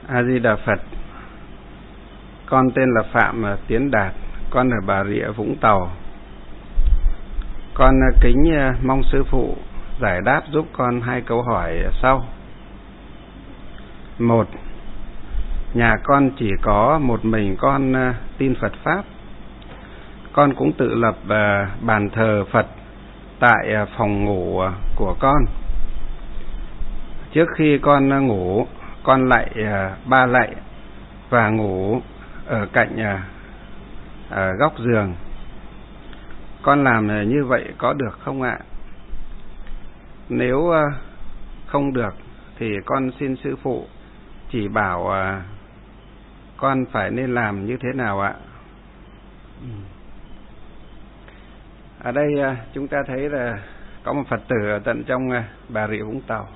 A Di Đà Phật. Con tên là Phạm Tiến Đạt, con ở Bà Rịa, Vũng Tàu. Con kính mong sư phụ giải đáp giúp con 2 câu hỏi sau. 1. Nhà con chỉ có một mình con tin Phật Pháp. Con cũng tự lập bàn thờ Phật tại phòng ngủ của con. Trước khi con ngủ, con lạy 3 lạy và ngủ ở cạnh góc giường. Con làm như vậy có được không ạ? Nếu không được thì con xin sư phụ chỉ bảo con phải nên làm như thế nào ạ? Ở đây chúng ta thấy là có một Phật tử ở tận trong Bà Rịa Vũng Tàu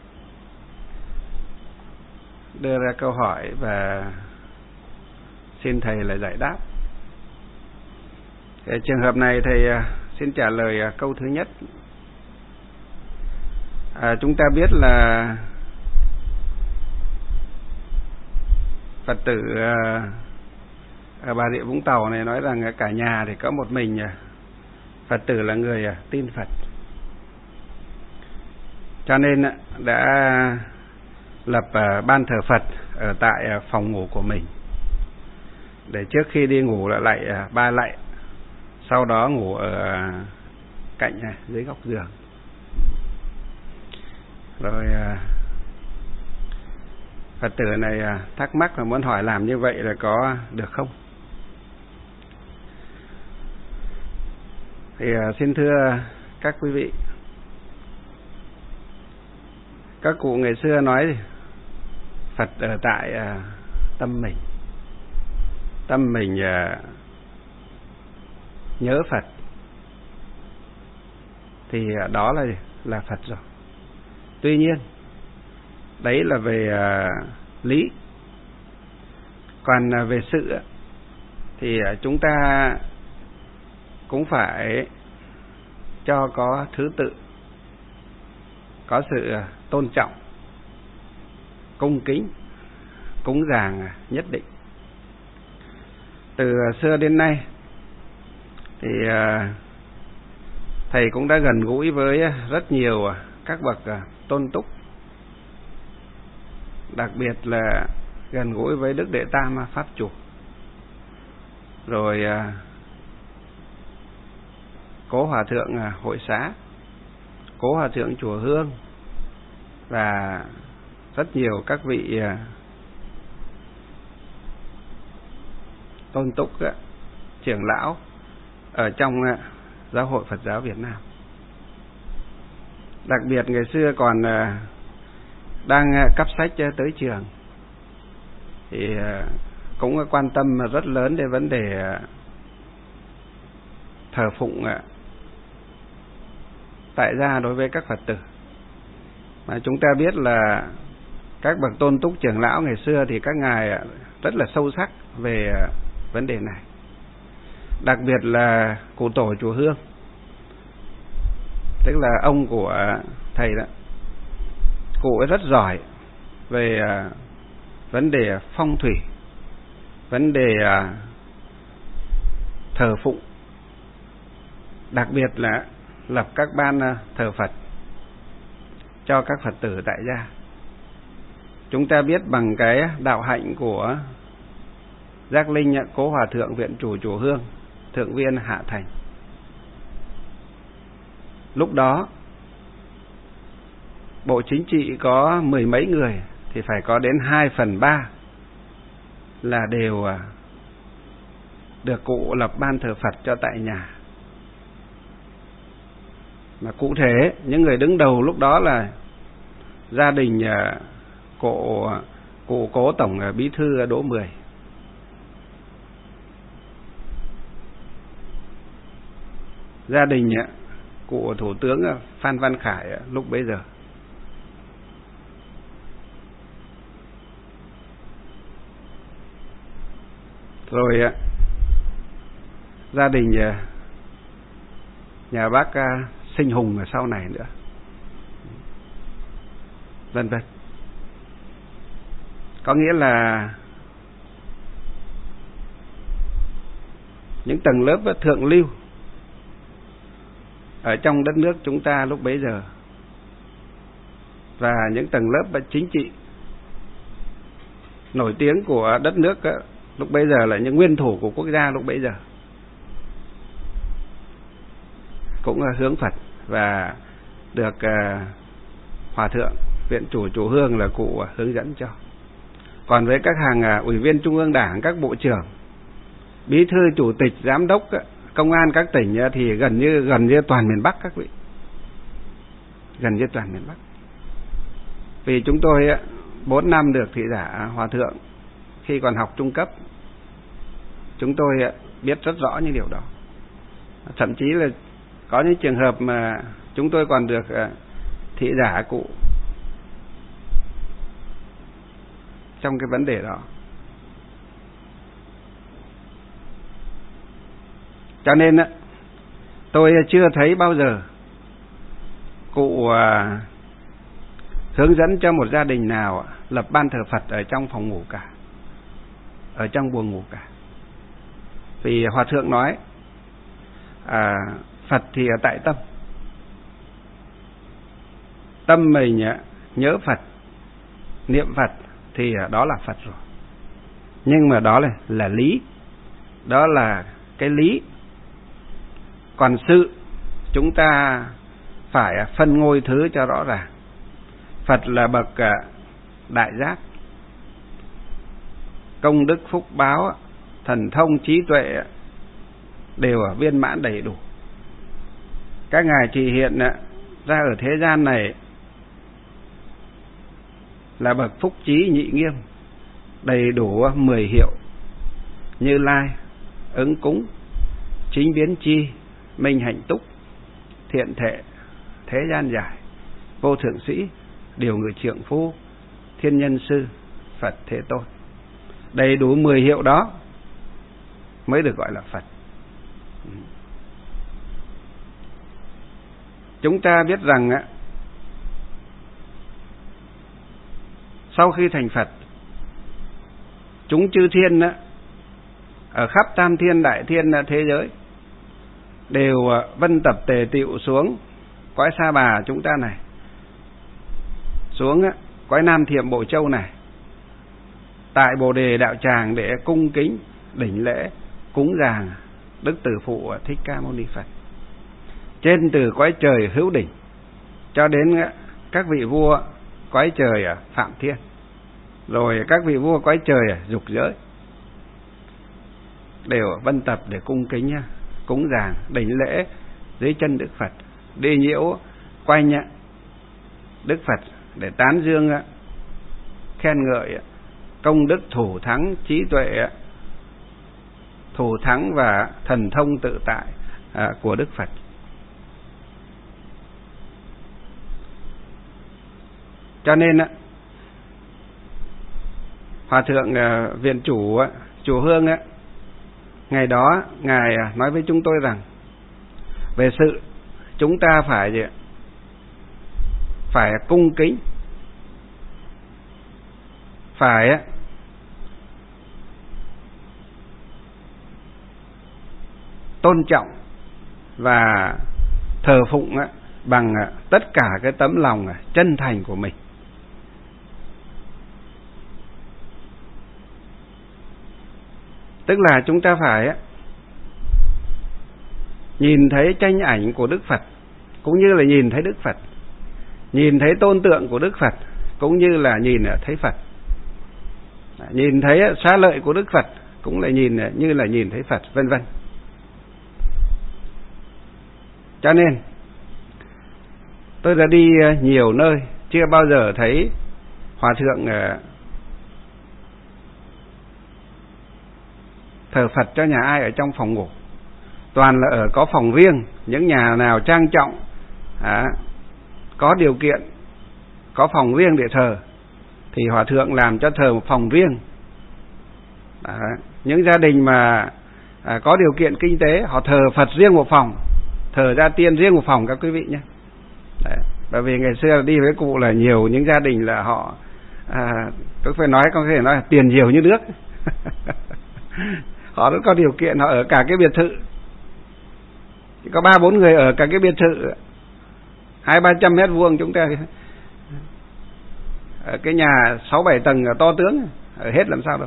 đưa ra câu hỏi và xin thầy là giải đáp. Trường hợp này thầy xin trả lời câu thứ nhất. Chúng ta biết là Phật tử ở Bà Rịa Vũng Tàu này nói rằng cả nhà thì có một mình Phật tử là người tin Phật, cho nên đã lập ban thờ Phật ở tại phòng ngủ của mình, để trước khi đi ngủ là lạy 3 lạy, sau đó ngủ ở cạnh dưới góc giường. Rồi Phật tử này thắc mắc và muốn hỏi làm như vậy là có được không? Thì xin thưa các quý vị, các cụ ngày xưa nói Phật ở tại tâm mình. Tâm mình nhớ Phật thì đó là Phật rồi. Tuy nhiên đấy là về lý, còn về sự thì chúng ta cũng phải cho có thứ tự, có sự tôn trọng, cung kính, cúng dường nhất định. Từ xưa đến nay thì thầy cũng đã gần gũi với rất nhiều các bậc tôn túc, đặc biệt là gần gũi với Đức Đệ Tam Pháp Chủ, rồi Cố Hòa Thượng Hội Xá, Cố Hòa Thượng Chùa Hương và rất nhiều các vị tôn túc, trưởng lão ở trong Giáo hội Phật giáo Việt Nam. Đặc biệt ngày xưa còn đang cấp sách tới trường thì cũng quan tâm rất lớn đến vấn đề thờ phụng tại gia đối với các Phật tử. Mà chúng ta biết là các bậc tôn túc trưởng lão ngày xưa thì các ngài rất là sâu sắc về vấn đề này. Đặc biệt là cụ tổ chùa Hương, tức là ông của thầy đó, cụ ấy rất giỏi về vấn đề phong thủy, vấn đề thờ phụng, đặc biệt là lập các ban thờ Phật cho các Phật tử tại gia. Chúng ta biết bằng cái đạo hạnh của Giác Linh Cố Hòa Thượng Viện Chủ Chùa Hương, Thượng viên Hạ Thành, lúc đó bộ chính trị có 10 mấy người thì phải có đến 2/3 là đều được cụ lập ban thờ Phật cho tại nhà. Mà cụ thể những người đứng đầu lúc đó là gia đình cụ Cố Tổng Bí thư Đỗ Mười, gia đình cụ Thủ tướng Phan Văn Khải lúc bấy giờ, rồi gia đình nhà bác Sinh Hùng ở sau này nữa, vân vân. Có nghĩa là những tầng lớp thượng lưu ở trong đất nước chúng ta lúc bấy giờ, và những tầng lớp chính trị nổi tiếng của đất nước lúc bấy giờ là những nguyên thủ của quốc gia lúc bấy giờ cũng hướng Phật và được Hòa thượng Viện Chủ Chùa Hương là cụ hướng dẫn cho. Còn với các hàng ủy viên Trung ương Đảng, các bộ trưởng, bí thư, chủ tịch, giám đốc, công an các tỉnh thì gần như toàn miền Bắc các vị, gần như toàn miền Bắc. Vì chúng tôi 4 năm được thị giả Hòa thượng khi còn học trung cấp, chúng tôi biết rất rõ những điều đó. Thậm chí là có những trường hợp mà chúng tôi còn được thị giả cụ trong cái vấn đề đó. Cho nên tôi chưa thấy bao giờ cụ hướng dẫn cho một gia đình nào lập ban thờ Phật ở trong phòng ngủ cả, ở trong buồng ngủ cả. Vì Hòa thượng nói Phật thì ở tại tâm, tâm mình nhớ Phật, niệm Phật thì đó là Phật rồi. Nhưng mà đó là lý, đó là cái lý. Còn sự chúng ta phải phân ngôi thứ cho rõ ràng. Phật là bậc đại giác, công đức phúc báo, thần thông trí tuệ đều ở viên mãn đầy đủ. Các ngài chỉ hiện ra ở thế gian này là bậc phúc trí nhị nghiêm, đầy đủ 10 hiệu: Như Lai, ứng cúng, chính biến chi, minh hạnh túc, thiện thệ, thế gian giải, vô thượng sĩ, điều người trượng phu, thiên nhân sư, Phật Thế Tôn. Đầy đủ 10 hiệu đó mới được gọi là Phật. Chúng ta biết rằng sau khi thành Phật, chúng chư thiên ở khắp tam thiên đại thiên thế giới đều vân tập tề tựu xuống cõi Sa Bà chúng ta này, xuống cõi Nam Thiệm Bộ Châu này, tại Bồ Đề Đạo Tràng để cung kính đảnh lễ cúng dường Đức Từ Phụ Thích Ca Mâu Ni Phật. Trên từ cõi trời hữu đỉnh cho đến các vị vua cõi trời Phạm Thiên, rồi các vị vua cõi trời Dục Giới đều vân tập để cung kính cúng dường đảnh lễ dưới chân Đức Phật, đi nhiễu quanh Đức Phật để tán dương khen ngợi công đức thủ thắng, trí tuệ thủ thắng và thần thông tự tại của Đức Phật. Cho nên Hòa thượng Viện Chủ Chùa Hương ngày đó ngài nói với chúng tôi rằng về sự chúng ta phải cung kính, phải tôn trọng và thờ phụng bằng tất cả cái tấm lòng chân thành của mình. Tức là chúng ta phải nhìn thấy tranh ảnh của Đức Phật cũng như là nhìn thấy Đức Phật, nhìn thấy tôn tượng của Đức Phật cũng như là nhìn thấy Phật, nhìn thấy xá lợi của Đức Phật cũng là nhìn như là nhìn thấy Phật, vân vân. Cho nên tôi đã đi nhiều nơi, chưa bao giờ thấy Hòa thượng thờ Phật cho nhà ai ở trong phòng ngủ. Toàn là ở có phòng riêng. Những nhà nào trang trọng, có điều kiện, có phòng riêng để thờ thì Hòa thượng làm cho thờ một phòng riêng. Những gia đình mà có điều kiện kinh tế, họ thờ Phật riêng một phòng, thờ gia tiên riêng một phòng các quý vị nhé. Bởi vì ngày xưa đi với cụ là nhiều những gia đình là họ có Tôi phải nói, có thể nói là tiền nhiều như nước. Họ rất có điều kiện, họ ở cả cái biệt thự, chỉ có 3-4 người ở cả cái biệt thự 200-300 mét vuông. Chúng ta ở cái nhà 6-7 tầng to tướng, ở hết làm sao đâu.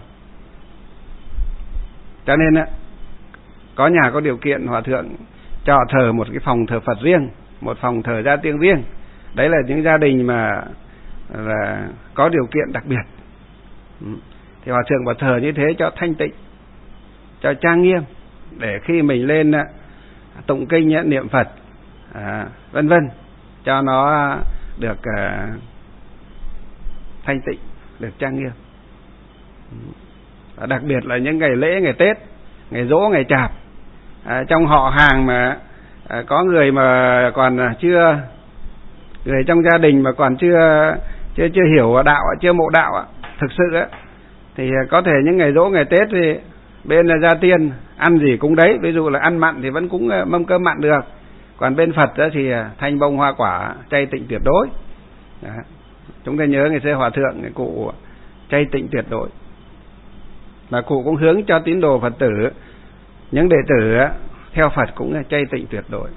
Cho nên có nhà có điều kiện, hòa thượng cho thờ một cái phòng thờ Phật riêng, một phòng thờ Gia Tiên riêng. Đấy là những gia đình mà là có điều kiện đặc biệt. Thì hòa thượng bảo thờ như thế cho thanh tịnh, cho trang nghiêm, để khi mình lên tụng kinh niệm Phật vân vân, cho nó được thanh tịnh, được trang nghiêm. Và đặc biệt là những ngày lễ, ngày Tết, ngày Giỗ, ngày Chạp, trong họ hàng mà có người mà còn chưa, người trong gia đình mà còn chưa hiểu đạo, chưa mộ đạo thực sự thì có thể những ngày Giỗ, ngày Tết thì bên Gia Tiên ăn gì cũng đấy. Ví dụ là ăn mặn thì vẫn cúng mâm cơm mặn được, còn bên Phật thì thanh bông hoa quả, chay tịnh tuyệt đối. Đó. Chúng ta nhớ ngày xưa hòa thượng cái cụ chay tịnh tuyệt đối, mà cụ cũng hướng cho tín đồ Phật tử, những đệ tử theo Phật cũng chay tịnh tuyệt đối.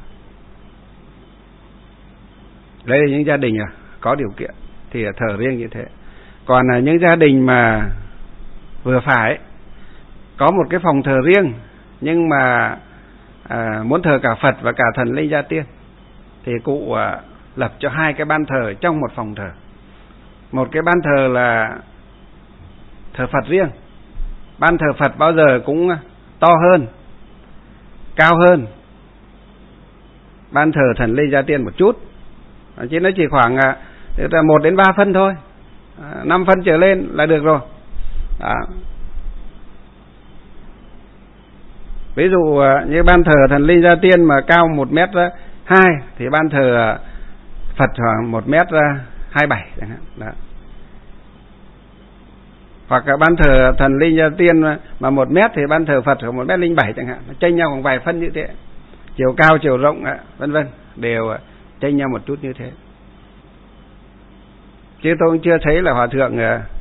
Đây là những gia đình có điều kiện thì thờ riêng như thế. Còn những gia đình mà vừa phải có một cái phòng thờ riêng, nhưng mà muốn thờ cả Phật và cả thần linh Gia Tiên, thì cụ lập cho 2 cái ban thờ trong một phòng thờ. Một cái ban thờ là thờ Phật riêng. Ban thờ Phật bao giờ cũng to hơn, cao hơn ban thờ thần linh Gia Tiên một chút, chứ nó chỉ khoảng 1-3 phân thôi, 5 phân trở lên là được rồi. Đó. Ví dụ như ban thờ thần linh Gia Tiên mà cao 1m2 thì ban thờ Phật khoảng 1m27 chẳng hạn. Đó. Hoặc là ban thờ thần linh Gia Tiên mà 1m thì ban thờ Phật khoảng 1m07 chẳng hạn, nó chênh nhau khoảng vài phân như thế. Chiều cao, chiều rộng vân vân đều chênh nhau một chút như thế. Chứ tôi cũng chưa thấy là hòa thượng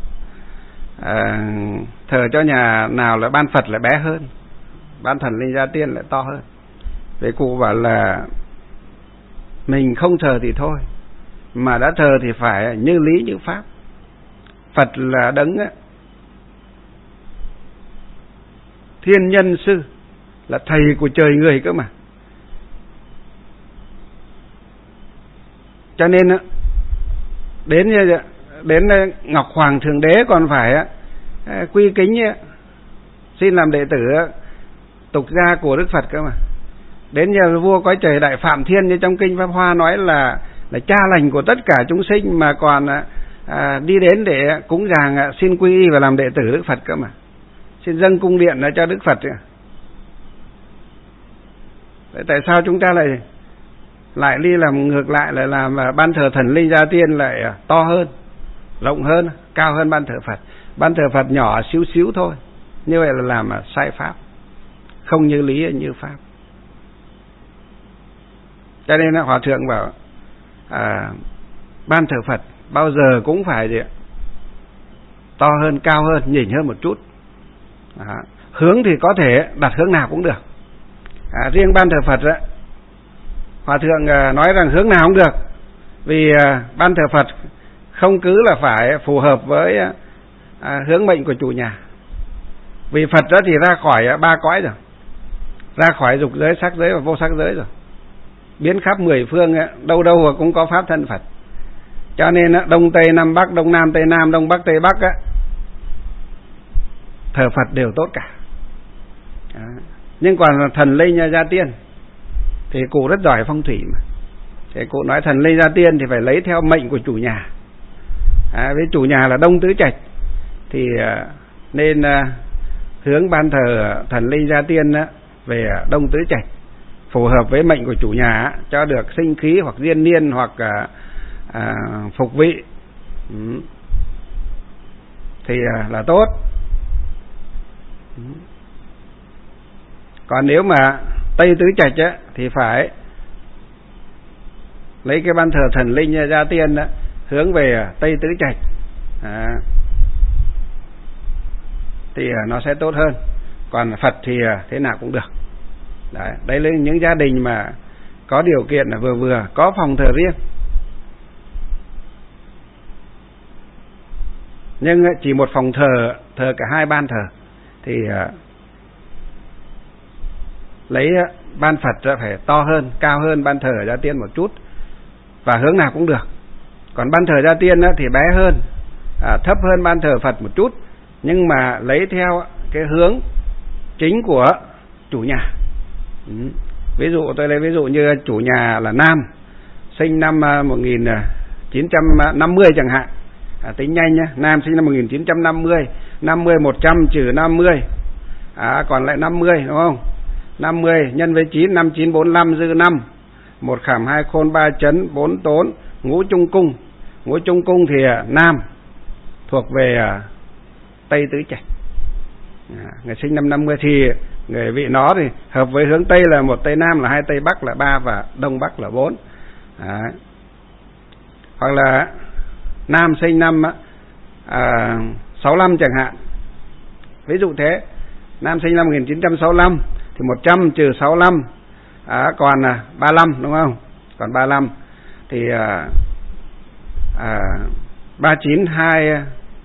thờ cho nhà nào là ban Phật lại bé hơn, ban thần linh Gia Tiên lại to hơn. Vậy cụ bảo là mình không thờ thì thôi, mà đã thờ thì phải như lý như pháp. Phật là đấng thiên nhân sư, là thầy của trời người cơ mà. Cho nên đến Ngọc Hoàng Thượng Đế còn phải quy kính xin làm đệ tử tục gia của Đức Phật cơ mà. Đến giờ vua cõi trời Đại Phạm Thiên như trong kinh Pháp Hoa nói là cha lành của tất cả chúng sinh, mà còn đi đến để cúng dường xin quy y và làm đệ tử Đức Phật cơ mà, xin dâng cung điện cho Đức Phật. Tại sao chúng ta lại đi làm ngược lại, lại làm ban thờ thần linh Gia Tiên lại to hơn, rộng hơn, cao hơn ban thờ Phật? Ban thờ Phật nhỏ xíu xíu thôi, như vậy là làm sai pháp, không như lý như pháp. Cho nên hòa thượng bảo ban thờ Phật bao giờ cũng phải to hơn, cao hơn, nhỉnh hơn một chút. Hướng thì có thể đặt hướng nào cũng được. Riêng ban thờ Phật hòa thượng nói rằng hướng nào cũng được, vì ban thờ Phật không cứ là phải phù hợp với hướng mệnh của chủ nhà. Vì Phật đó thì ra khỏi 3 cõi rồi, ra khỏi dục giới, sắc giới và vô sắc giới rồi, biến khắp 10 phương, đâu đâu cũng có pháp thân Phật. Cho nên Đông Tây Nam Bắc, Đông Nam Tây Nam, Đông Bắc Tây Bắc thờ Phật đều tốt cả. Nhưng còn thần linh Gia Tiên thì cụ rất giỏi phong thủy mà. Thế cụ nói thần linh Gia Tiên thì phải lấy theo mệnh của chủ nhà. Với chủ nhà là Đông Tứ Trạch thì nên hướng ban thờ thần linh Gia Tiên về Đông Tứ Trạch, phù hợp với mệnh của chủ nhà, cho được sinh khí hoặc diên niên hoặc phục vị thì là tốt. Còn nếu mà Tây Tứ Trạch thì phải lấy cái ban thờ thần linh Gia Tiên hướng về Tây Tứ Trạch. thì nó sẽ tốt hơn. Còn Phật thì thế nào cũng được. Đấy là những gia đình mà có điều kiện là vừa vừa, có phòng thờ riêng. Nhưng chỉ một phòng thờ, thờ cả hai ban thờ, thì lấy ban Phật phải to hơn, cao hơn ban thờ Gia Tiên một chút, và hướng nào cũng được. Còn ban thờ Gia Tiên thì bé hơn, thấp hơn ban thờ Phật một chút, nhưng mà lấy theo cái hướng chính của chủ nhà. Ví dụ tôi lấy ví dụ như chủ nhà là nam, sinh năm 1950 chẳng hạn, tính nhanh nhé, nam sinh năm 1950, 50 100 trừ 50, còn lại 50 đúng không? 50 nhân với 9, 5945 dư 5, 1 khảm 2 khôn 3 chấn 4 tốn, ngũ trung cung. Ngũ trung cung thì nam, thuộc về Tây Tứ Trạch. Người sinh năm 50 thì người vị nó thì hợp với hướng Tây là 1 Tây Nam là 2 Tây Bắc là 3 và Đông Bắc là 4. Hoặc là nam sinh năm 65 chẳng hạn. Ví dụ thế, nam sinh năm 1965 thì 100 trừ 65 còn 35 đúng không? Còn 35 thì 39 27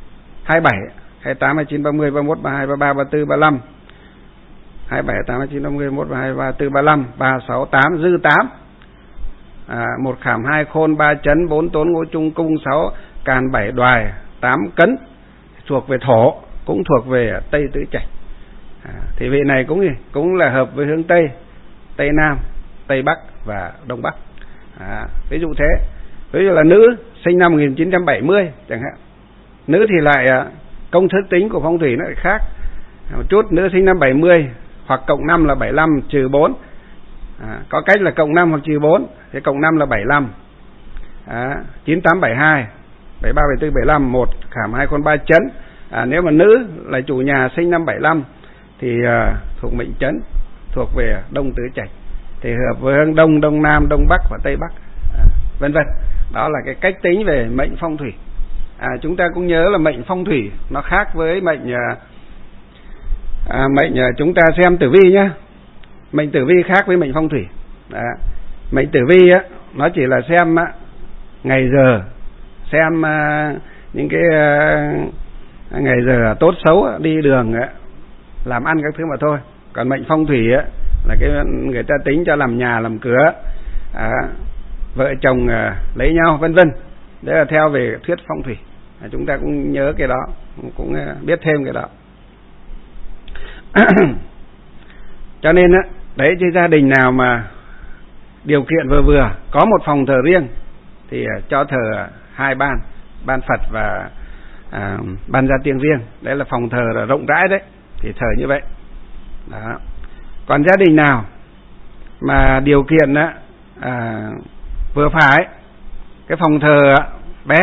28 29 30 31 32 33 34 35 27 28 29 30 31 32 34 35 36 8 dư 8, 1 khảm 2 khôn 3 chấn 4 tốn ngũ trung cung 6 càn 7 đoài 8 cấn, thuộc về thổ, cũng thuộc về Tây Tứ Trạch. Thì vị này cũng là hợp với hướng Tây, Tây Nam, Tây Bắc và Đông Bắc. Ví dụ thế. Ví dụ là nữ sinh năm 1970 chẳng hạn, nữ thì lại công thức tính của phong thủy nó lại khác một chút. Nữ sinh năm 70 hoặc cộng 5 là 75 trừ 4, có cách là cộng 5 hoặc trừ 4, thế cộng 5 là 75, 98 72 73 74 75, 1 khảm 2 khôn 3 chấn. Nếu mà nữ là chủ nhà sinh năm 75 thì thuộc mệnh chấn, thuộc về Đông Tứ Trạch, thì hợp với hướng Đông, Đông Nam, Đông Bắc và Tây Bắc, vân vân. Đó là cái cách tính về mệnh phong thủy. Chúng ta cũng nhớ là mệnh phong thủy nó khác với mệnh chúng ta xem tử vi nhé. Mệnh tử vi khác với mệnh phong thủy. Mệnh tử vi nó chỉ là xem ngày giờ, xem những cái ngày giờ tốt xấu, đi đường, làm ăn các thứ mà thôi. Còn mệnh phong thủy là cái người ta tính cho làm nhà làm cửa, vợ chồng lấy nhau vân vân. Đấy là theo về thuyết phong thủy. Chúng ta cũng nhớ cái đó, cũng biết thêm cái đó. Cho nên đấy, chứ gia đình nào mà điều kiện vừa vừa, có một phòng thờ riêng thì cho thờ hai ban Phật và ban Gia Tiên riêng. Đấy là phòng thờ là rộng rãi đấy, thì thờ như vậy đó. Còn gia đình nào mà điều kiện vừa phải, cái phòng thờ bé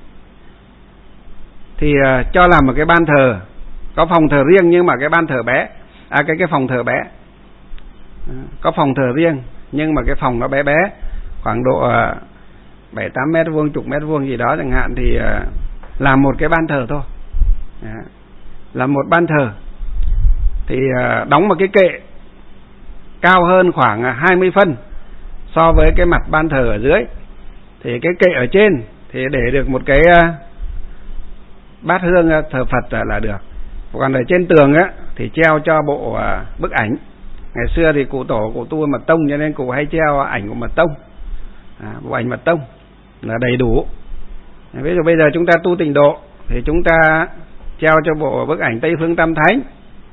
thì cho làm một cái ban thờ, có phòng thờ riêng nhưng mà cái ban thờ bé, cái phòng thờ bé, có phòng thờ riêng nhưng mà cái phòng nó bé bé, khoảng độ 7-8 mét vuông, chục mét vuông gì đó chẳng hạn, thì làm một cái ban thờ thôi. Làm một ban thờ thì đóng một cái kệ cao hơn khoảng 20 phân so với cái mặt ban thờ ở dưới. Thì cái kệ ở trên thì để được một cái bát hương thờ Phật là được. Còn ở trên tường thì treo cho bộ bức ảnh. Ngày xưa thì cụ tổ cụ tu Mật Tông, cho nên cụ hay treo ảnh của Mật Tông, bộ ảnh Mật Tông là đầy đủ. Ví dụ bây giờ chúng ta tu Tịnh Độ thì chúng ta treo cho bộ bức ảnh Tây Phương Tam Thánh,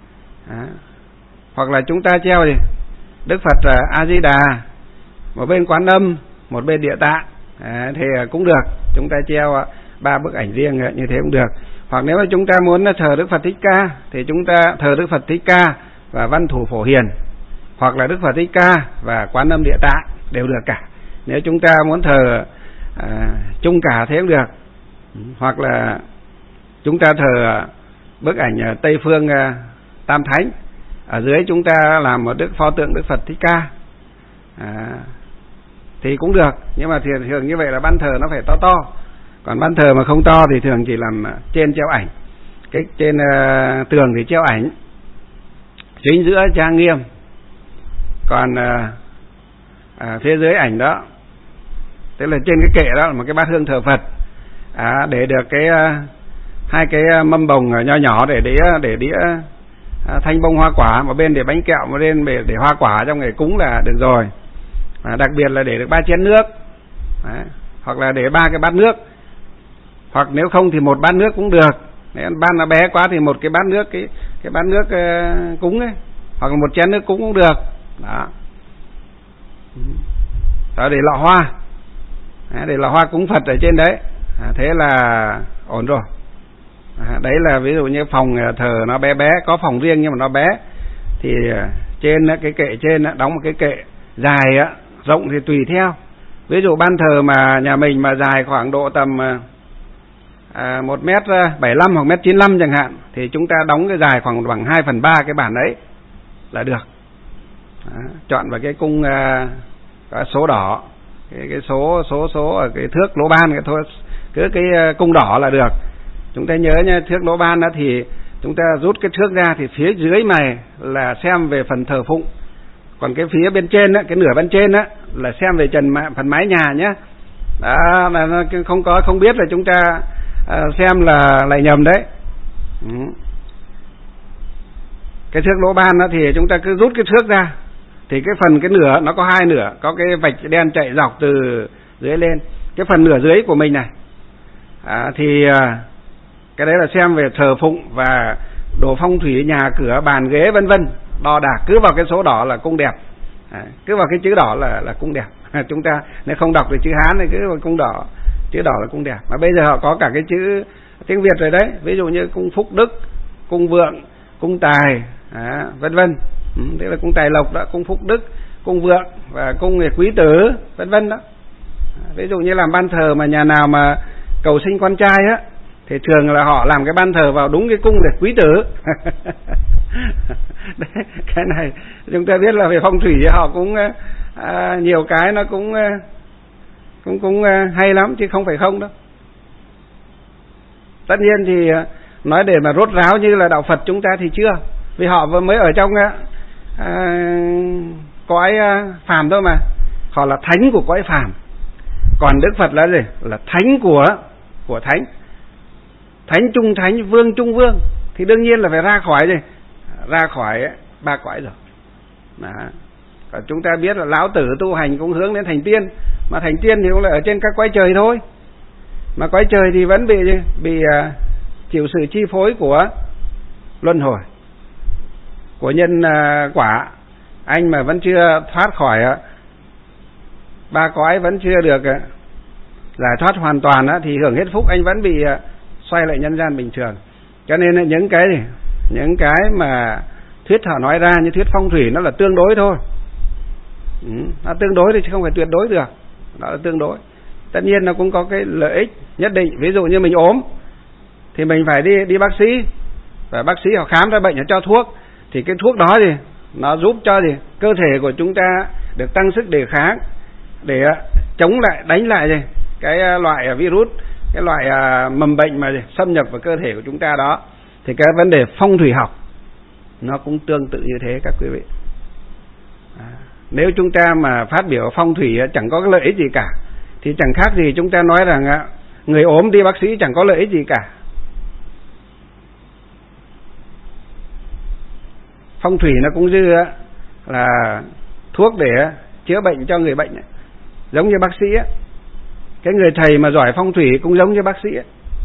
hoặc là chúng ta treo thì Đức Phật A Di Đà, một bên Quán Âm, một bên Địa Tạng, thì cũng được. Chúng ta treo 3 bức ảnh riêng như thế cũng được. Hoặc nếu mà chúng ta muốn thờ Đức Phật Thích Ca thì chúng ta thờ Đức Phật Thích Ca và Văn Thủ Phổ Hiền, hoặc là Đức Phật Thích Ca và Quán Âm Địa Tạng đều được cả. Nếu chúng ta muốn thờ chung cả thế cũng được. Hoặc là chúng ta thờ bức ảnh Tây Phương Tam Thánh, ở dưới chúng ta làm một pho tượng Đức Phật Thích Ca, thì cũng được. Nhưng mà thường như vậy là ban thờ nó phải to to. Còn ban thờ mà không to thì thường chỉ làm trên treo ảnh. Cái trên tường thì treo ảnh, chính giữa trang nghiêm, còn phía dưới ảnh đó, tức là trên cái kệ đó là một cái bát hương thờ Phật, để được cái hai cái mâm bồng nho nhỏ để đĩa thanh bông hoa quả, một bên để bánh kẹo, một bên để hoa quả trong ngày cúng là được rồi. Đặc biệt là để được 3 chén nước. Đấy. Hoặc là để 3 cái bát nước, hoặc nếu không thì 1 bát nước cũng được. Nếu bát nó bé quá thì 1 cái bát nước, cái bát nước cúng ấy, hoặc là 1 chén nước cúng cũng được. Đó. Đó, để lọ hoa. Để lọ hoa cúng Phật ở trên đấy. Thế là ổn rồi. Đấy là ví dụ như phòng thờ nó bé bé, có phòng riêng nhưng mà nó bé, thì trên cái kệ trên đóng một cái kệ dài rộng thì tùy theo. Ví dụ ban thờ mà nhà mình mà dài khoảng độ tầm 1m75 hoặc 1m95 chẳng hạn, thì chúng ta đóng cái dài khoảng bằng 2/3 cái bản đấy là được. Chọn vào cái cung cái số đỏ, cái số ở cái thước lỗ ban, cái cung đỏ là được. Chúng ta nhớ nha, thước lỗ ban đó thì chúng ta rút cái thước ra thì phía dưới này là xem về phần thờ phụng, còn cái phía bên trên á, cái nửa bên trên á là xem về phần mái nhà nhé. Đó, là nó không biết là chúng ta xem là lại nhầm đấy. Cái thước lỗ ban đó thì chúng ta cứ rút cái thước ra, thì cái nửa nó có 2 nửa, có cái vạch đen chạy dọc từ dưới lên. Cái phần nửa dưới của mình này thì cái đấy là xem về thờ phụng và đồ phong thủy nhà cửa, bàn ghế vân vân, đo đạc. Cứ vào cái số đỏ là cung đẹp, cứ vào cái chữ đỏ là cung đẹp. Chúng ta nếu không đọc được chữ Hán thì cứ vào cung đỏ, chữ đỏ là cung đẹp. Mà bây giờ họ có cả cái chữ tiếng Việt rồi đấy, ví dụ như cung phúc đức, cung vượng, cung tài, vân vân. Thế là cung tài lộc đó, cung phúc đức, cung vượng và cung quý tử, vân vân đó. Ví dụ như làm ban thờ mà nhà nào mà cầu sinh con trai á, thì thường là họ làm cái ban thờ vào đúng cái cung để quý tử. Đấy, cái này chúng ta biết là về phong thủy họ cũng nhiều cái nó cũng hay lắm chứ không phải không đâu. Tất nhiên thì nói để mà rốt ráo như là đạo Phật chúng ta thì chưa, vì họ mới ở trong cõi phàm thôi mà. Họ là thánh của cõi phàm, còn Đức Phật là gì? Là thánh của thánh, thánh trung thánh, vương trung vương, thì đương nhiên là phải ra khỏi 3 cõi rồi. Đó. Còn chúng ta biết là lão tử tu hành cũng hướng đến thành tiên, mà thành tiên thì cũng là ở trên các cõi trời thôi. Mà cõi trời thì vẫn bị chịu sự chi phối của luân hồi, của nhân quả. Anh mà vẫn chưa thoát khỏi 3 cõi, vẫn chưa được giải thoát hoàn toàn thì hưởng hết phúc, anh vẫn bị xoay lại nhân gian bình thường. Cho nên là những cái mà thuyết họ nói ra như thuyết phong thủy nó là tương đối thôi. Nó tương đối thì không phải tuyệt đối được, nó là tương đối. Tất nhiên nó cũng có cái lợi ích nhất định. Ví dụ như mình ốm thì mình phải đi bác sĩ, và bác sĩ họ khám ra bệnh, họ cho thuốc, thì cái thuốc đó thì nó giúp cho cơ thể của chúng ta được tăng sức đề kháng để chống lại, đánh lại cái loại virus, cái loại mầm bệnh mà xâm nhập vào cơ thể của chúng ta đó. Thì cái vấn đề phong thủy học nó cũng tương tự như thế các quý vị. Nếu chúng ta mà phát biểu phong thủy chẳng có cái lợi ích gì cả, thì chẳng khác gì chúng ta nói rằng người ốm đi bác sĩ chẳng có lợi ích gì cả. Phong thủy nó cũng như là thuốc để chữa bệnh cho người bệnh, giống như bác sĩ. Cái người thầy mà giỏi phong thủy cũng giống như bác sĩ.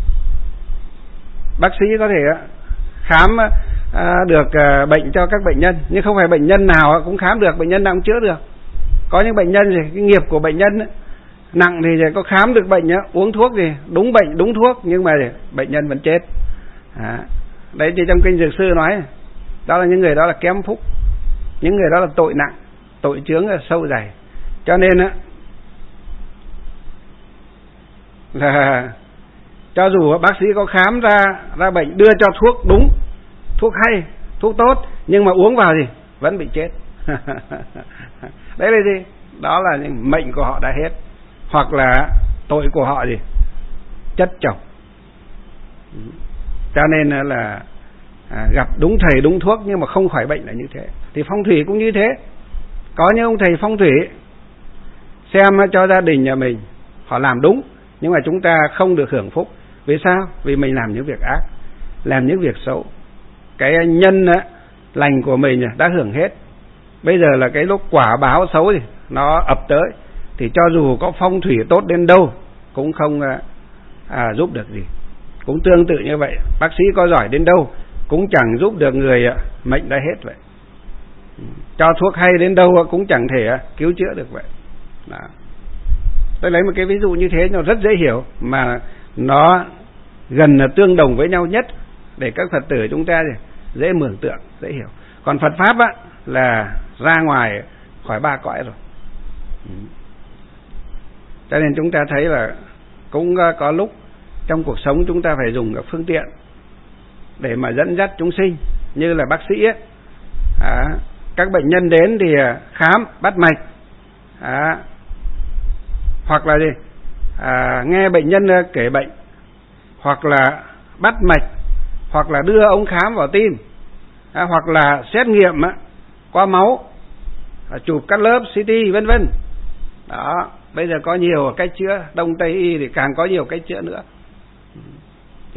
Bác sĩ có thể khám được bệnh cho các bệnh nhân, nhưng không phải bệnh nhân nào cũng khám được, bệnh nhân nào cũng chữa được. Có những bệnh nhân cái nghiệp của bệnh nhân nặng thì có khám được bệnh, uống thuốc thì đúng bệnh đúng thuốc, nhưng mà bệnh nhân vẫn chết. Đấy thì trong kinh Dược Sư nói, đó là những người đó là kém phúc, những người đó là tội nặng, tội chướng là sâu dày. Cho nên là cho dù bác sĩ có khám ra bệnh, đưa cho thuốc đúng, thuốc hay, thuốc tốt, nhưng mà uống vào thì vẫn bị chết. Đấy là gì? Đó là những mệnh của họ đã hết, hoặc là tội của họ chất chồng. Cho nên là gặp đúng thầy đúng thuốc nhưng mà không khỏi bệnh là như thế. Thì phong thủy cũng như thế. Có những ông thầy phong thủy xem cho gia đình nhà mình họ làm đúng, nhưng mà chúng ta không được hưởng phúc. Vì sao? Vì mình làm những việc ác, làm những việc xấu. Cái nhân lành của mình đã hưởng hết. Bây giờ là cái lúc quả báo xấu thì nó ập tới, thì cho dù có phong thủy tốt đến đâu cũng không giúp được gì. Cũng tương tự như vậy, bác sĩ có giỏi đến đâu cũng chẳng giúp được người mệnh đã hết vậy. Cho thuốc hay đến đâu cũng chẳng thể cứu chữa được vậy. Đó. Tôi lấy một cái ví dụ như thế nó rất dễ hiểu, mà nó gần là tương đồng với nhau nhất để các Phật tử chúng ta dễ mường tượng, dễ hiểu. Còn Phật Pháp là ra ngoài khỏi ba cõi rồi. Cho nên chúng ta thấy là cũng có lúc trong cuộc sống chúng ta phải dùng các phương tiện để mà dẫn dắt chúng sinh. Như là bác sĩ các bệnh nhân đến thì khám bắt mạch, hoặc là gì nghe bệnh nhân kể bệnh, hoặc là bắt mạch, hoặc là đưa ống khám vào tim, hoặc là xét nghiệm qua máu, chụp các lớp CT vân vân. Đó, bây giờ có nhiều cách chữa, Đông Tây y thì càng có nhiều cách chữa nữa. Thì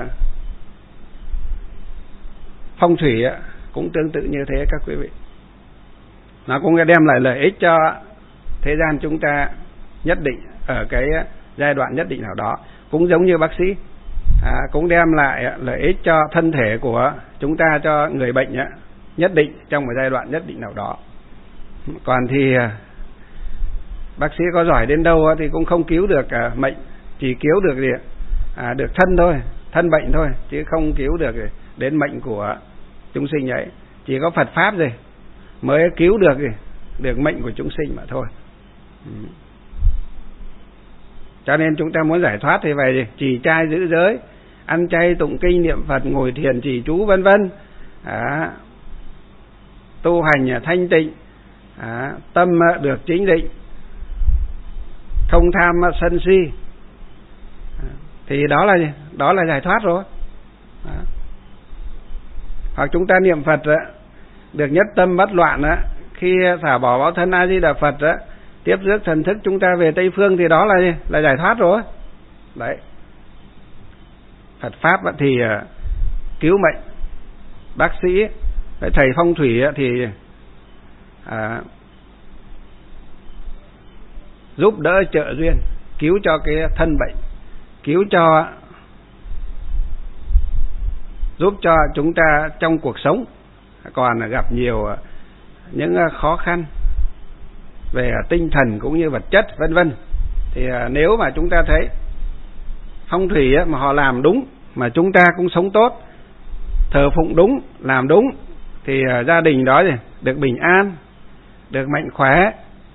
phong thủy cũng tương tự như thế các quý vị. Nó cũng đem lại lợi ích cho thế gian chúng ta nhất định, ở cái giai đoạn nhất định nào đó. Cũng giống như bác sĩ, cũng đem lại lợi ích cho thân thể của chúng ta, cho người bệnh nhất định trong một giai đoạn nhất định nào đó. Còn thì bác sĩ có giỏi đến đâu thì cũng không cứu được mệnh, chỉ cứu được gì được thân thôi, thân bệnh thôi, chứ không cứu được đến mệnh của chúng sinh ấy. Chỉ có Phật Pháp rồi mới cứu được mệnh của chúng sinh mà thôi. Cho nên chúng ta muốn giải thoát thì phải trì trai giữ giới, ăn chay tụng kinh niệm Phật, ngồi thiền trì chú vân vân, tu hành thanh tịnh, tâm được chính định, không tham sân si, thì đó là giải thoát rồi. Hoặc chúng ta niệm Phật được nhất tâm bất loạn, khi xả bỏ báo thân A Di Đà Phật tiếp rước thần thức chúng ta về Tây Phương, thì đó là giải thoát rồi. Đấy. Phật Pháp thì cứu mệnh, bác sĩ, thầy phong thủy thì giúp đỡ trợ duyên, cứu cho cái thân bệnh, giúp cho chúng ta trong cuộc sống còn gặp nhiều những khó khăn về tinh thần cũng như vật chất vân vân. Thì nếu mà chúng ta thấy phong thủy mà họ làm đúng, mà chúng ta cũng sống tốt, thờ phụng đúng, làm đúng, thì gia đình đó được bình an, được mạnh khỏe.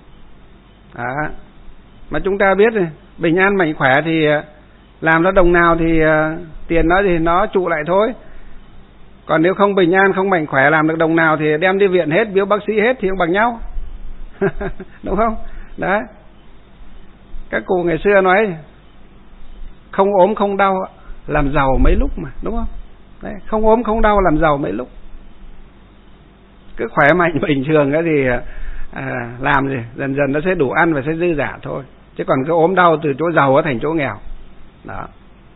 Mà chúng ta biết bình an mạnh khỏe thì làm nó đồng nào thì tiền nó thì nó trụ lại thôi. Còn nếu không bình an, không mạnh khỏe, làm được đồng nào thì đem đi viện hết, biếu bác sĩ hết thì cũng bằng nhau. Đúng không? Đấy. Các cụ ngày xưa nói không ốm không đau làm giàu mấy lúc mà, đúng không? Đấy, không ốm không đau làm giàu mấy lúc. Cứ khỏe mạnh bình thường thì làm gì dần dần nó sẽ đủ ăn và sẽ dư dả thôi. Chứ còn cứ ốm đau từ chỗ giàu thành chỗ nghèo. Đó.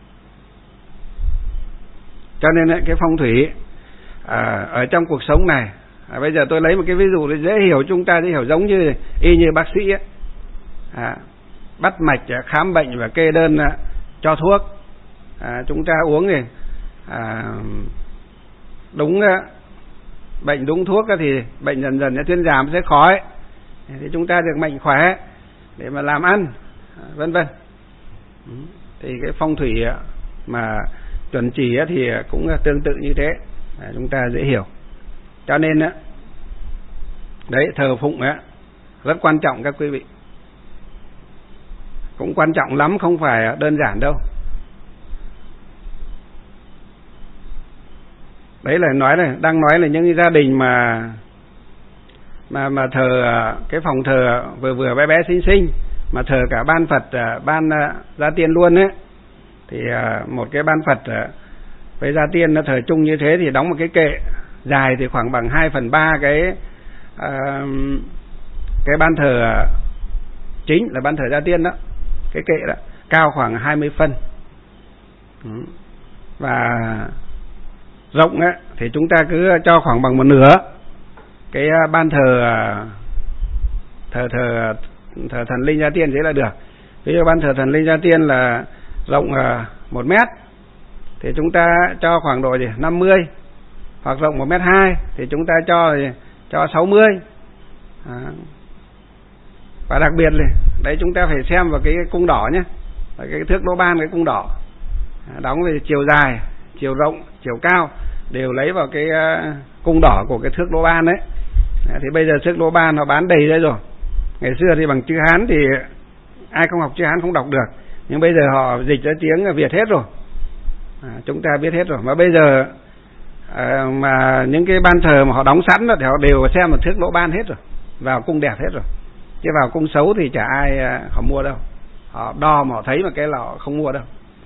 Cho nên cái phong thủy ở trong cuộc sống này, bây giờ tôi lấy một cái ví dụ để dễ hiểu, chúng ta dễ hiểu, giống như y như bác sĩ bắt mạch, khám bệnh và kê đơn cho thuốc, chúng ta uống thì đúng bệnh đúng thuốc thì bệnh dần dần sẽ thuyên giảm, sẽ khỏi, thì chúng ta được mạnh khỏe để mà làm ăn vân vân. Thì cái phong thủy mà chuẩn chỉ thì cũng tương tự như thế, chúng ta dễ hiểu. Cho nên đấy, thờ phụng rất quan trọng các quý vị, cũng quan trọng lắm, không phải đơn giản đâu. Đấy là đang nói là những gia đình mà thờ cái phòng thờ vừa bé bé xinh xinh, mà thờ cả ban Phật, ban gia tiên luôn thì một cái ban Phật Với gia tiên nó thờ chung như thế thì đóng một cái kệ dài thì khoảng bằng 2/3 cái ban thờ chính là ban thờ gia tiên đó, cái kệ đó cao khoảng 20 phân. Và rộng ấy, thì chúng ta cứ cho khoảng bằng 1/2 cái ban thờ thần linh gia tiên thế là được. Ví dụ ban thờ thần linh gia tiên là rộng 1 mét thì chúng ta cho khoảng độ 50, hoặc rộng 1m2 thì chúng ta cho 60. Và đặc biệt này, đấy chúng ta phải xem vào cái cung đỏ nhé, cái thước lỗ ban, cái cung đỏ đóng về chiều dài, chiều rộng, chiều cao đều lấy vào cái cung đỏ của cái thước lỗ ban đấy. Thì bây giờ thước lỗ ban nó bán đầy đấy rồi. Ngày xưa thì bằng chữ Hán thì ai không học chữ Hán không đọc được, nhưng bây giờ họ dịch ra tiếng Việt hết rồi, chúng ta biết hết rồi. Mà bây giờ mà những cái ban thờ mà họ đóng sẵn đó thì họ đều xem một thước lỗ ban hết rồi, vào cung đẹp hết rồi. Chứ vào cung xấu thì chả ai họ mua đâu, họ đo mà họ thấy mà cái là họ không mua đâu.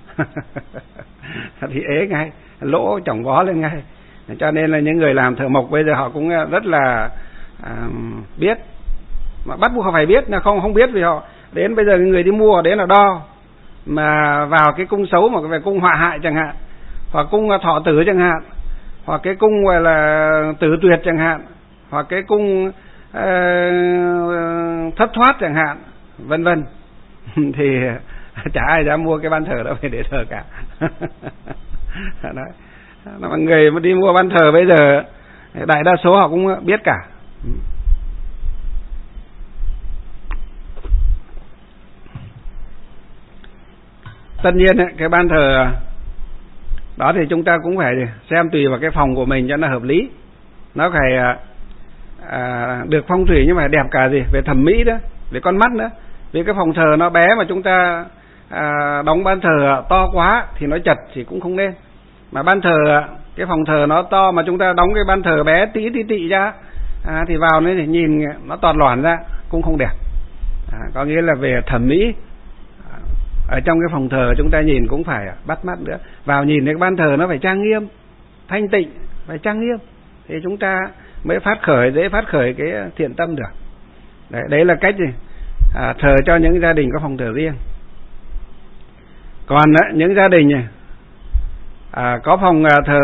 Thì ế ngay, lỗ chỏng vó lên ngay. Cho nên là những người làm thợ mộc bây giờ họ cũng rất là biết, mà bắt buộc họ phải biết, là không biết vì họ đến bây giờ người đi mua đến là đo, mà vào cái cung xấu mà về cung họa hại chẳng hạn, hoặc cung thọ tử chẳng hạn, hoặc cái cung gọi là tử tuyệt chẳng hạn, hoặc cái cung thất thoát chẳng hạn, vân vân, thì chả ai dám mua cái ban thờ đó về để thờ cả. Đấy. Mọi người mà đi mua ban thờ bây giờ đại đa số họ cũng biết cả. Tất nhiên cái ban thờ đó thì chúng ta cũng phải xem tùy vào cái phòng của mình cho nó hợp lý, nó phải được phong thủy nhưng mà đẹp cả về thẩm mỹ đó, về con mắt nữa. Vì cái phòng thờ nó bé mà chúng ta đóng ban thờ to quá thì nó chật thì cũng không nên. Mà ban thờ cái phòng thờ nó to mà chúng ta đóng cái ban thờ bé tí ra thì vào nó thì nhìn nó toàn loạn ra cũng không đẹp. Có nghĩa là về thẩm mỹ, ở trong cái phòng thờ chúng ta nhìn cũng phải bắt mắt nữa. Vào nhìn cái ban thờ nó phải trang nghiêm, thanh tịnh, phải trang nghiêm thì chúng ta mới dễ phát khởi cái thiện tâm được. Đấy là cách thờ cho những gia đình có phòng thờ riêng. Còn những gia đình có phòng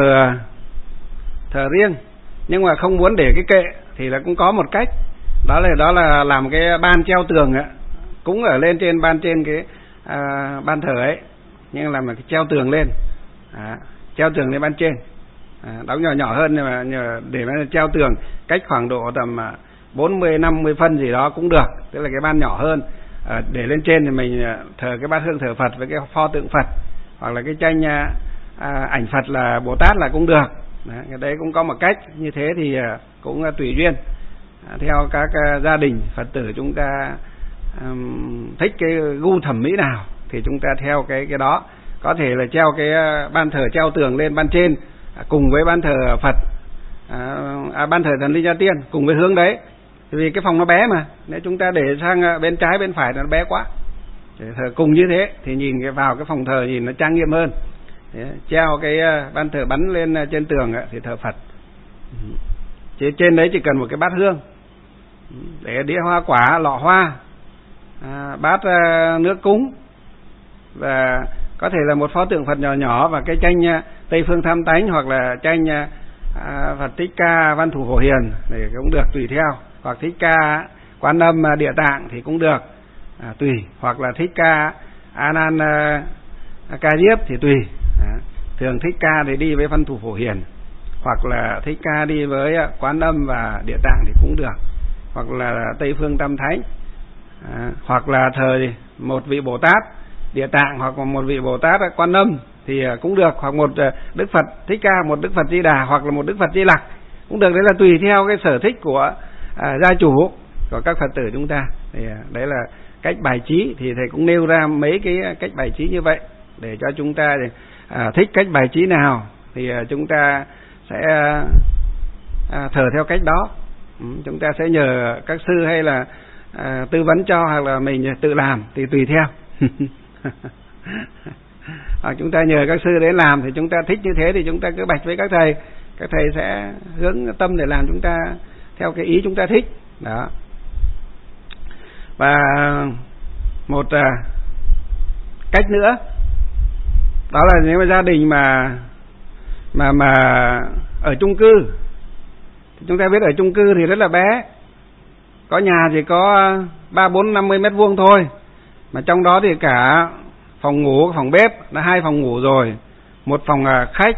thờ riêng nhưng mà không muốn để cái kệ thì là cũng có một cách, đó là làm cái ban treo tường cũng ở lên trên cái ban thờ ấy, nhưng làm cái treo tường lên, treo tường lên ban trên, đóng nhỏ hơn nhưng mà để mà treo tường cách khoảng độ tầm 40-50 phân gì đó cũng được, tức là cái ban nhỏ hơn. Để lên trên thì mình thờ cái bát hương thờ Phật với cái pho tượng Phật, hoặc là cái tranh ảnh Phật là Bồ Tát là cũng được. Cái đấy cũng có một cách như thế thì cũng tùy duyên, theo các gia đình Phật tử chúng ta thích cái gu thẩm mỹ nào thì chúng ta theo cái đó. Có thể là treo cái ban thờ treo tường lên ban trên cùng với ban thờ Phật, ban thờ thần linh gia tiên cùng với hướng đấy. Vì cái phòng nó bé mà, nếu chúng ta để sang bên trái bên phải nó bé quá, để thờ cùng như thế thì nhìn vào cái phòng thờ nhìn nó trang nghiêm hơn. Treo cái ban thờ bắn lên trên tường thì thờ Phật. Trên đấy chỉ cần một cái bát hương, để đĩa hoa quả, lọ hoa, bát nước cúng, và có thể là một pho tượng Phật nhỏ và cái tranh Tây Phương Tham Tánh, hoặc là tranh Phật Thích Ca Văn Thủ Phổ Hiền để cũng được, tùy theo. Hoặc Thích Ca Quan Âm Địa Tạng thì cũng được, tùy. Hoặc là Thích Ca A Nan Ca Diếp thì tùy. Thường Thích Ca thì đi với Văn Thủ Phổ Hiền, hoặc là Thích Ca đi với Quán Âm và Địa Tạng thì cũng được, hoặc là Tây Phương Tam Thánh, hoặc là thờ một vị Bồ Tát Địa Tạng, hoặc một vị Bồ Tát Quan Âm thì cũng được, hoặc một Đức Phật Thích Ca, một Đức Phật Di Đà, hoặc là một Đức Phật Di Lặc cũng được. Đấy là tùy theo cái sở thích của gia chủ, của các Phật tử chúng ta. Thì đấy là cách bài trí, thì thầy cũng nêu ra mấy cái cách bài trí như vậy để cho chúng ta thích cách bài trí nào thì chúng ta sẽ thờ theo cách đó. Chúng ta sẽ nhờ các sư hay là tư vấn cho, hoặc là mình tự làm thì tùy theo. Hoặc chúng ta nhờ các sư đến làm thì chúng ta thích như thế thì chúng ta cứ bạch với các thầy sẽ hướng tâm để làm chúng ta theo cái ý chúng ta thích. Đó. Và một cách nữa đó là nếu mà gia đình mà ở chung cư, chúng ta biết ở chung cư thì rất là bé, có nhà chỉ có 3, 4, 50 mét vuông thôi, mà trong đó thì cả phòng ngủ, phòng bếp là 2 phòng ngủ rồi, một phòng khách,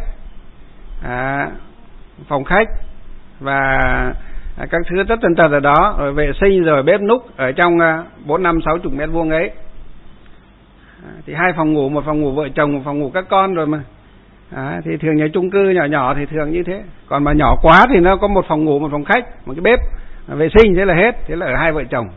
phòng khách và các thứ tất tần tật ở đó, rồi vệ sinh rồi bếp núc ở trong 4, 5, 60 mét vuông ấy. Thì 2 phòng ngủ, một phòng ngủ vợ chồng, một phòng ngủ các con rồi mà. Thì thường nhà chung cư nhỏ nhỏ thì thường như thế. Còn mà nhỏ quá thì nó có một phòng ngủ, một phòng khách, một cái bếp, vệ sinh, thế là hết. Thế là ở 2 vợ chồng.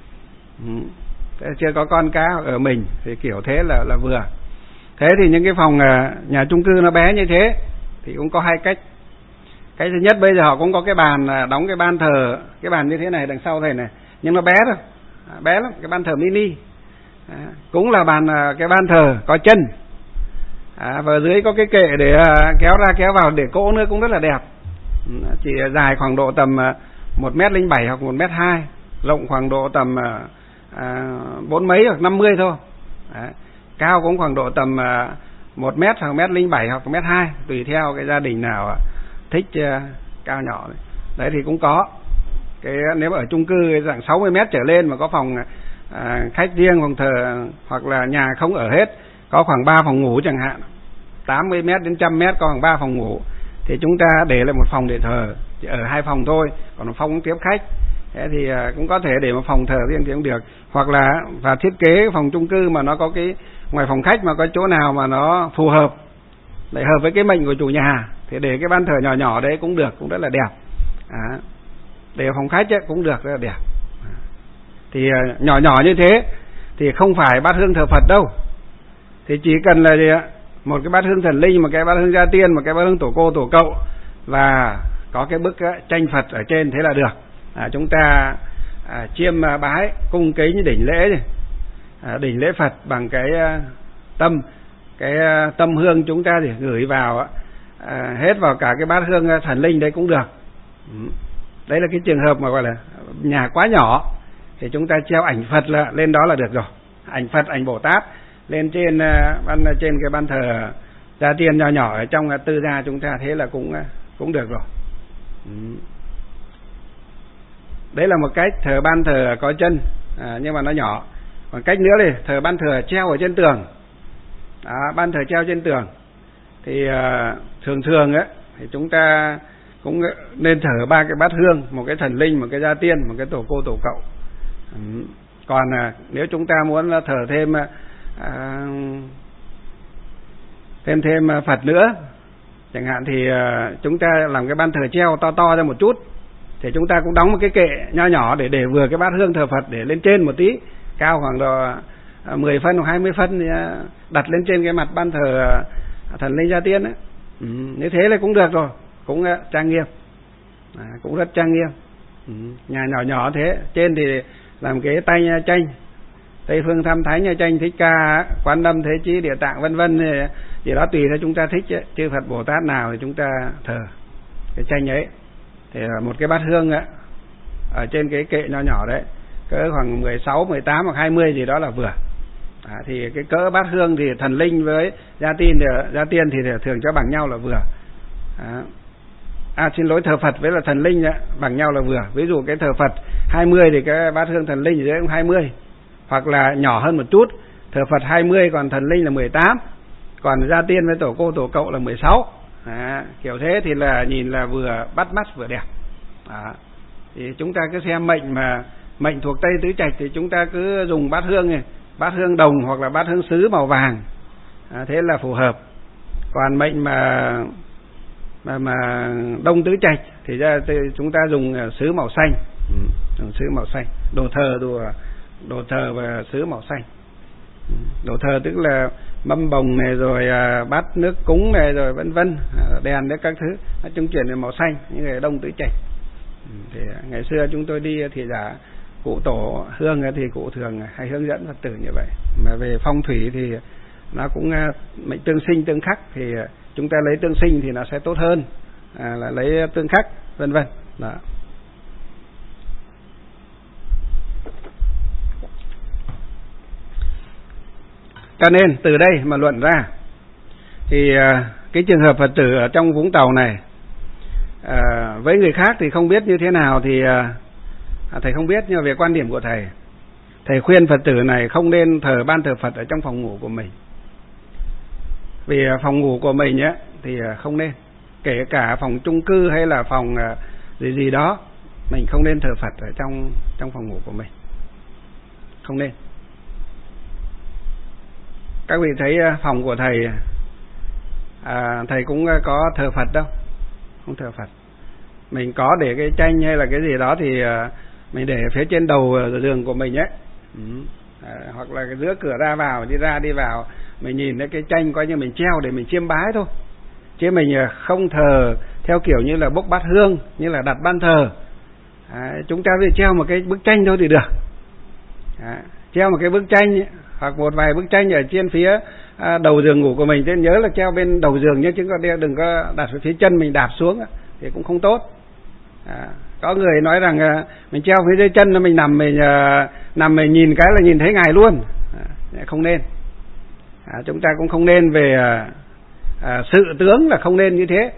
Chưa có con cá ở mình thì kiểu thế là vừa. Thế thì những cái phòng nhà chung cư nó bé như thế thì cũng có 2 cách. Cái thứ nhất, bây giờ họ cũng có cái bàn, đóng cái ban thờ, cái bàn như thế này đằng sau thầy này, nhưng nó bé thôi, bé lắm, cái ban thờ mini. Cũng là cái ban thờ có chân, và dưới có cái kệ để kéo ra kéo vào để cỗ nữa, cũng rất là đẹp. Chỉ dài khoảng độ tầm 1m07 hoặc 1m2, rộng khoảng độ tầm 4 mấy hoặc 50 thôi. Cao cũng khoảng độ tầm 1m hoặc 1m07 hoặc 1m2, tùy theo cái gia đình nào thích cao nhỏ. Đấy thì cũng có. Cái nếu ở chung cư dạng 60m trở lên mà có phòng khách riêng, phòng thờ, hoặc là nhà không ở hết, có khoảng 3 phòng ngủ chẳng hạn, 80m đến 100m có khoảng 3 phòng ngủ, thì chúng ta để lại một phòng để thờ, chỉ ở 2 phòng thôi, còn một phòng tiếp khách. Thế thì cũng có thể để một phòng thờ riêng thì cũng được. Hoặc là và thiết kế phòng chung cư mà nó có cái ngoài phòng khách mà có chỗ nào mà nó phù hợp, lại hợp với cái mệnh của chủ nhà, thì để cái ban thờ nhỏ nhỏ đấy cũng được, cũng rất là đẹp. Để phòng khách ấy, cũng được, rất là đẹp. Thì nhỏ nhỏ như thế thì không phải bát hương thờ Phật đâu, thì chỉ cần là gì ạ? Một cái bát hương thần linh, một cái bát hương gia tiên, một cái bát hương tổ cô tổ cậu, và có cái bức tranh Phật ở trên, thế là được. Chúng ta chiêm bái cung kính đỉnh lễ, đỉnh lễ Phật bằng cái tâm hương chúng ta thì gửi vào hết vào cả cái bát hương thần linh đấy cũng được. Đấy là cái trường hợp mà gọi là nhà quá nhỏ thì chúng ta treo ảnh Phật lên đó là được rồi. Ảnh Phật, ảnh Bồ Tát lên trên cái ban thờ gia tiên nhỏ nhỏ ở trong tư gia chúng ta, thế là cũng được rồi. Đấy là một cách thờ ban thờ có chân, nhưng mà nó nhỏ. Còn cách nữa thì thờ ban thờ treo ở trên tường. Ban thờ treo trên tường thì thường ấy thì chúng ta cũng nên thờ 3 cái bát hương, một cái thần linh, một cái gia tiên, một cái tổ cô tổ cậu. Còn nếu chúng ta muốn thờ thêm Phật nữa chẳng hạn, thì chúng ta làm cái ban thờ treo to ra một chút, thì chúng ta cũng đóng một cái kệ nho nhỏ để vừa cái bát hương thờ Phật để lên trên một tí, cao khoảng độ 10 phân hoặc 20 phân, thì đặt lên trên cái mặt ban thờ thần linh gia tiên ấy. Như thế là cũng được rồi, cũng trang nghiêm, cũng rất trang nghiêm. Nhà nhỏ nhỏ thế, trên thì làm cái tay nha tranh, Tây Phương Tham Thánh nha tranh, Thích Ca, Quán Âm, Thế Chí, Địa Tạng vân vân, gì đó tùy theo chúng ta thích ấy. Chư Phật Bồ Tát nào thì chúng ta thờ cái tranh ấy. Thì một cái bát hương ấy, ở trên cái kệ nho nhỏ đấy, cỡ khoảng 16, 18 hoặc 20 gì đó là vừa. Thì cái cỡ bát hương thì thần linh với gia tiên thì thường cho bằng nhau là vừa. Xin lỗi, thờ Phật với là thần linh ấy, bằng nhau là vừa. Ví dụ cái thờ Phật 20 thì cái bát hương thần linh thì cũng 20, hoặc là nhỏ hơn một chút, thờ Phật 20 còn thần linh là 18, còn gia tiên với tổ cô tổ cậu là 16. Kiểu thế thì là nhìn là vừa bắt mắt vừa đẹp. Thì chúng ta cứ xem mệnh, mà mệnh thuộc Tây Tứ Trạch thì chúng ta cứ dùng bát hương này, bát hương đồng hoặc là bát hương sứ màu vàng, thế là phù hợp. Còn mệnh mà Đông Tứ Trạch thì chúng ta dùng sứ màu xanh, sứ màu xanh, đồ thờ và sứ màu xanh. Đồ thờ tức là mâm bồng này, rồi bát nước cúng này, rồi vân vân, đèn đấy các thứ, nó trung chuyển về màu xanh, như người Đông Tứ Trạch. Thì ngày xưa chúng tôi đi thì giả cụ tổ hương thì cụ thường hay hướng dẫn Phật tử như vậy. Mà về phong thủy thì nó cũng mệnh tương sinh tương khắc, thì chúng ta lấy tương sinh thì nó sẽ tốt hơn là lấy tương khắc, vân vân. Đó. Cho nên từ đây mà luận ra thì cái trường hợp Phật tử ở trong Vũng Tàu này với người khác thì không biết như thế nào thì thầy không biết, nhưng mà về quan điểm của thầy khuyên Phật tử này không nên thờ ban thờ Phật ở trong phòng ngủ của mình. Vì phòng ngủ của mình ấy, thì không nên, kể cả phòng chung cư hay là phòng gì đó, mình không nên thờ Phật ở trong phòng ngủ của mình, không nên. Các vị thấy phòng của thầy cũng có thờ Phật đâu, không thờ Phật. Mình có để cái tranh hay là cái gì đó thì mình để phía trên đầu giường của mình ấy, hoặc là cái giữa cửa ra vào, đi vào, mình nhìn thấy cái tranh coi như mình treo để mình chiêm bái thôi, chứ mình không thờ theo kiểu như là bốc bát hương, như là đặt ban thờ. Chúng ta chỉ treo một cái bức tranh thôi thì được. Treo một cái bức tranh hoặc một vài bức tranh ở trên phía đầu giường ngủ của mình, nên nhớ là treo bên đầu giường nhé, chứ đừng có đặt phía chân mình đạp xuống thì cũng không tốt. Có người nói rằng mình treo phía dưới chân là mình nằm mình nhìn cái là nhìn thấy Ngài luôn. Không nên. Chúng ta cũng không nên về sự tướng là không nên như thế.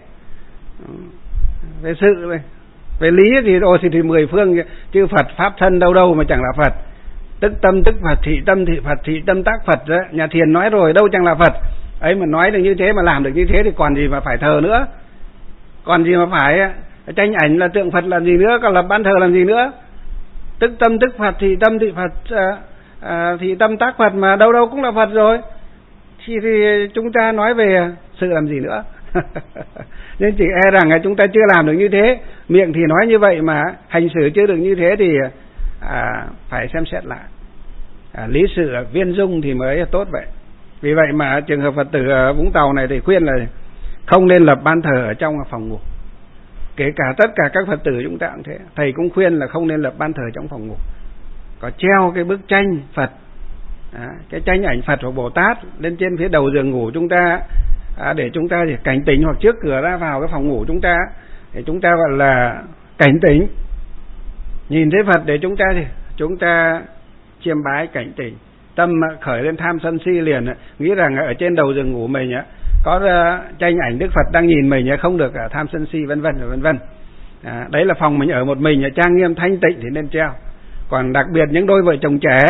Về sự về lý thì 10 phương chư Phật pháp thân đâu mà chẳng là Phật. Tức tâm tức Phật, thị tâm thị Phật, thị tâm tác Phật đó. Nhà Thiền nói rồi, đâu chẳng là Phật. Ấy mà nói được như thế, mà làm được như thế thì còn gì mà phải thờ nữa. Còn gì mà phải tranh ảnh là tượng Phật làm gì nữa, còn là ban thờ làm gì nữa. Tức tâm tức Phật, thị tâm thị Phật, thị tâm tác Phật, mà đâu cũng là Phật rồi. Thì chúng ta nói về sự làm gì nữa. Nên chỉ e rằng chúng ta chưa làm được như thế. Miệng thì nói như vậy mà hành xử chưa được như thế thì phải xem xét lại. Lý sự viên dung thì mới tốt vậy. Vì vậy mà trường hợp Phật tử ở Vũng Tàu này thì khuyên là không nên lập ban thờ ở trong phòng ngủ. Kể cả tất cả các Phật tử chúng ta cũng thế. Thầy cũng khuyên là không nên lập ban thờ trong phòng ngủ. Có treo cái bức tranh Phật, cái tranh ảnh Phật hoặc Bồ Tát lên trên phía đầu giường ngủ chúng ta, để chúng ta thì cảnh tỉnh, hoặc trước cửa ra vào cái phòng ngủ chúng ta, để chúng ta gọi là cảnh tỉnh, nhìn thấy Phật để chúng ta chiêm bái cảnh tỉnh, tâm khởi lên tham sân si liền, nghĩ rằng ở trên đầu giường ngủ mình có tranh ảnh Đức Phật đang nhìn mình, không được tham sân si vân vân. Đấy là phòng mình ở một mình, trang nghiêm thanh tịnh thì nên treo. Còn đặc biệt những đôi vợ chồng trẻ,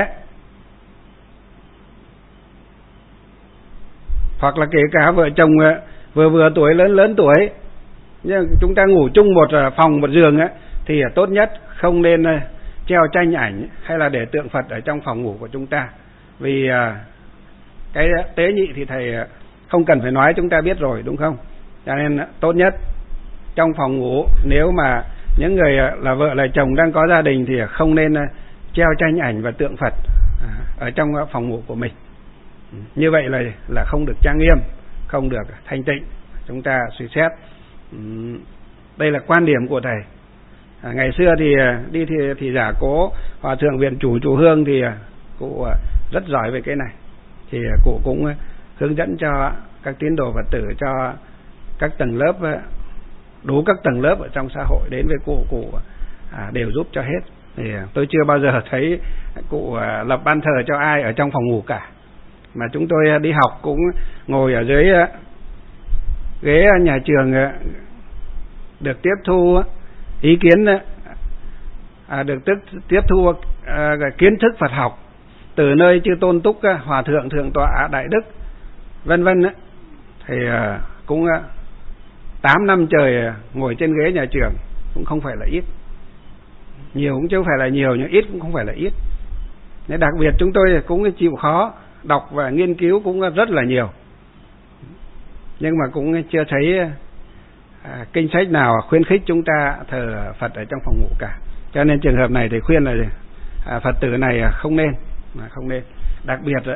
hoặc là kể cả vợ chồng vừa tuổi lớn tuổi, nhưng chúng ta ngủ chung một phòng một giường thì tốt nhất không nên treo tranh ảnh hay là để tượng Phật ở trong phòng ngủ của chúng ta. Vì cái tế nhị thì thầy không cần phải nói, chúng ta biết rồi đúng không? Cho nên tốt nhất trong phòng ngủ, nếu mà những người là vợ là chồng đang có gia đình thì không nên treo tranh ảnh và tượng Phật ở trong phòng ngủ của mình. Như vậy là không được trang nghiêm, không được thanh tịnh. Chúng ta suy xét. Đây là quan điểm của thầy. Ngày xưa thì đi thì giả cố Hòa thượng viện chủ Hương thì cụ rất giỏi về cái này. Thì cụ cũng hướng dẫn cho các tín đồ Phật tử, cho các tầng lớp, đủ các tầng lớp ở trong xã hội đến với cụ đều giúp cho hết. Thì tôi chưa bao giờ thấy cụ lập ban thờ cho ai ở trong phòng ngủ cả. Mà chúng tôi đi học cũng ngồi ở dưới ghế nhà trường, được tiếp thu ý kiến, được tiếp thu kiến thức Phật học từ nơi chư Tôn Túc, Hòa thượng Thượng tọa Đại Đức vân vân. Thì cũng 8 năm trời ngồi trên ghế nhà trường cũng không phải là ít. Nhiều cũng chứ không phải là nhiều, nhưng ít cũng không phải là ít. Nên đặc biệt chúng tôi cũng chịu khó đọc và nghiên cứu cũng rất là nhiều, nhưng mà cũng chưa thấy kinh sách nào khuyến khích chúng ta thờ Phật ở trong phòng ngủ cả. Cho nên trường hợp này thì khuyên là Phật tử này không nên. Đặc biệt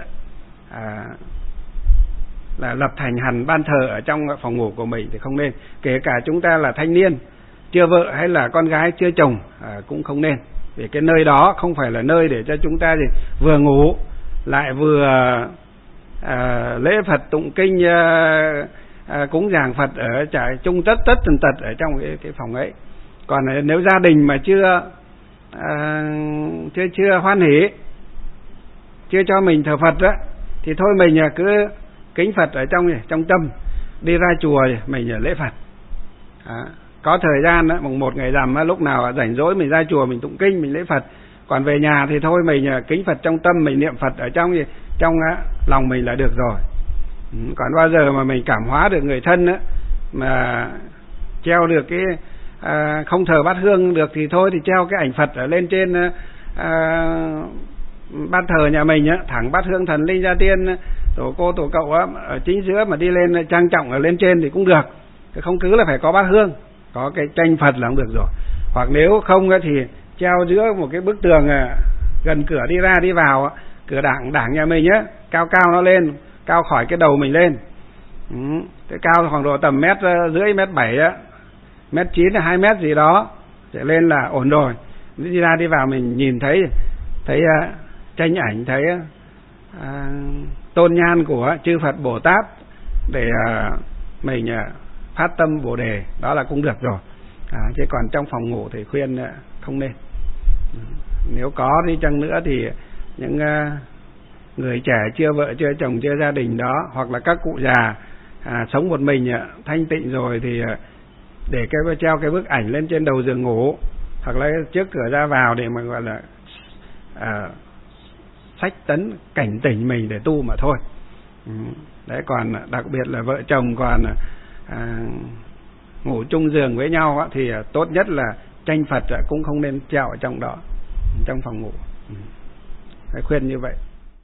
là lập thành hẳn ban thờ ở trong phòng ngủ của mình thì không nên. Kể cả chúng ta là thanh niên, chưa vợ hay là con gái chưa chồng cũng không nên. Vì cái nơi đó không phải là nơi để cho chúng ta vừa ngủ lại vừa lễ Phật tụng kinh, cúng dường Phật ở trại chung tất tần tật ở trong cái phòng ấy. Còn nếu gia đình mà chưa hoan hỷ, chưa cho mình thờ Phật đó, thì thôi mình cứ kính Phật ở trong tâm, đi ra chùa mình lễ Phật. Có thời gian đó, mùng 1 ngày rằm lúc nào rảnh rỗi mình ra chùa mình tụng kinh, mình lễ Phật. Còn về nhà thì thôi mình kính Phật trong tâm, mình niệm Phật ở trong lòng mình là được rồi. Còn bao giờ mà mình cảm hóa được người thân á, mà treo được cái không thờ bát hương được thì thôi thì treo cái ảnh Phật ở lên trên ban thờ nhà mình á, thẳng bát hương thần linh gia tiên tổ cô tổ cậu á, ở chính giữa mà đi lên trang trọng ở lên trên thì cũng được. Không cứ là phải có bát hương, có cái tranh Phật là cũng được rồi. Hoặc nếu không thì treo giữa một cái bức tường gần cửa đi ra đi vào, cửa đảng nhà mình á, cao nó lên, cao khỏi cái đầu mình lên. Cái cao khoảng độ tầm mét rưỡi, mét 7 á, mét 9 hay 2 mét gì đó trở lên là ổn rồi. Đi ra đi vào mình nhìn thấy tranh ảnh, thấy tôn nhan của chư Phật Bồ Tát để mình phát tâm Bồ đề, đó là cũng được rồi. Chứ còn trong phòng ngủ thì khuyên không nên. Nếu có đi chăng nữa thì những người trẻ chưa vợ chưa chồng chưa gia đình đó, hoặc là các cụ già sống một mình thanh tịnh rồi thì để treo cái bức ảnh lên trên đầu giường ngủ, hoặc là trước cửa ra vào để mà gọi là sách tấn cảnh tỉnh mình để tu mà thôi. Đấy, còn đặc biệt là vợ chồng còn ngủ chung giường với nhau thì tốt nhất là tranh Phật cũng không nên treo ở trong đó, trong phòng ngủ. Phải khuyên như vậy.